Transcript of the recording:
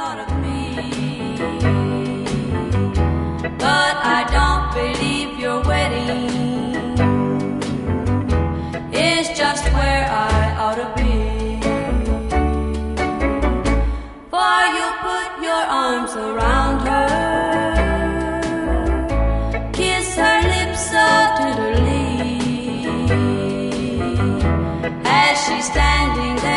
thought of me. But I don't believe your wedding is just where I ought to be. For you put your arms around her, kiss her lips so tenderly, as she's standing there